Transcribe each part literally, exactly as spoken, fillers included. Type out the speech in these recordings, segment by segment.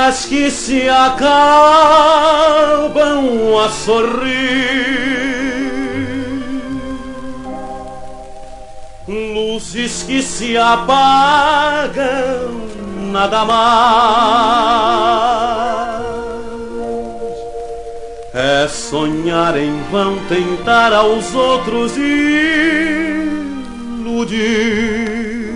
dias que se acabam a sorrir, luzes que se apagam, nada mais. É sonhar em vão, tentar aos outros iludir.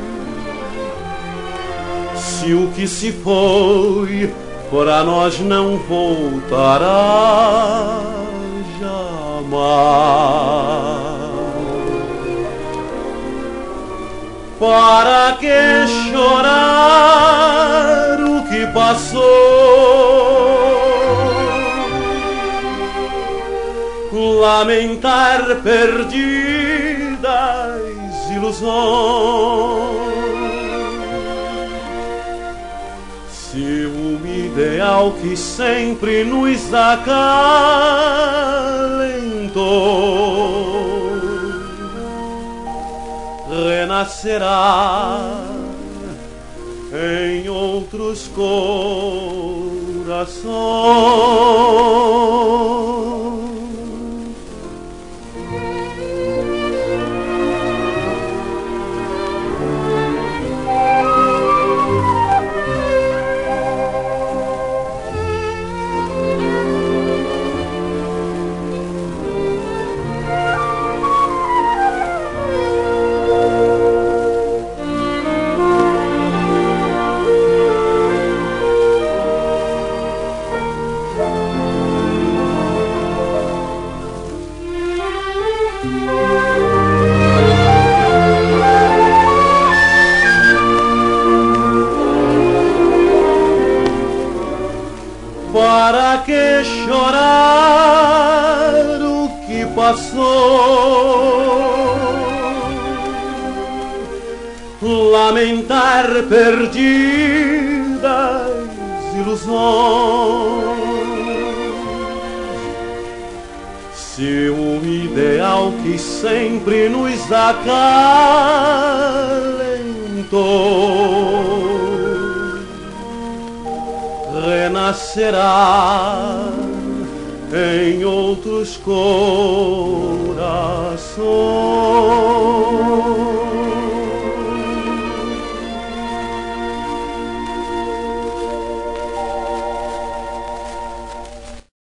Se o que se foi, para nós não voltará jamais. Para que chorar o que passou? Lamentar perdidas ilusões. Se o ideal que sempre nos acalentou renascerá em outros corações. Para que chorar o que passou? Lamentar perdidas ilusões. Se o ideal que sempre nos acalentou renascerá em outros corações.